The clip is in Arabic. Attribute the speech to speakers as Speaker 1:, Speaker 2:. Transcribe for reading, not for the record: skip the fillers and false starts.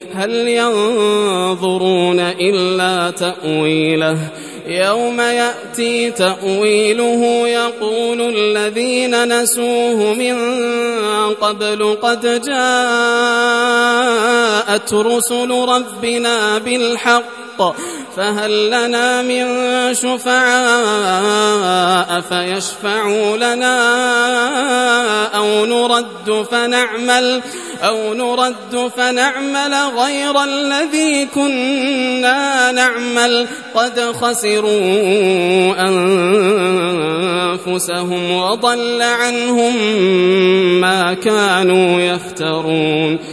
Speaker 1: هل ينظرون إلا تأويله يوم يأتي تأويله يقول الذين نسوه من قبل قد جاءت رسل ربنا بالحق فهل لنا من شفعاء فيشفعوا لنا أو نرد فنعمل غير الذي كنا نعمل قد خسروا أنفسهم وضل عنهم ما كانوا يفترون